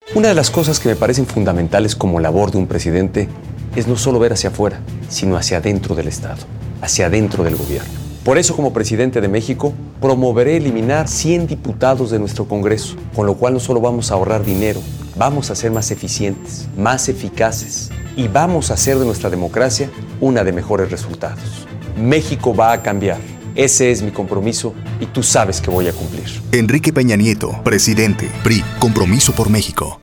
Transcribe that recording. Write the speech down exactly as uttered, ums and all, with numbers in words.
Una de las cosas que me parecen fundamentales como labor de un presidente es no solo ver hacia afuera, sino hacia adentro del Estado, hacia adentro del gobierno. Por eso, como presidente de México, promoveré eliminar cien diputados de nuestro Congreso, con lo cual no solo vamos a ahorrar dinero, vamos a ser más eficientes, más eficaces y vamos a hacer de nuestra democracia una de mejores resultados. México va a cambiar. Ese es mi compromiso y tú sabes que voy a cumplir. Enrique Peña Nieto, presidente, P R I, Compromiso por México.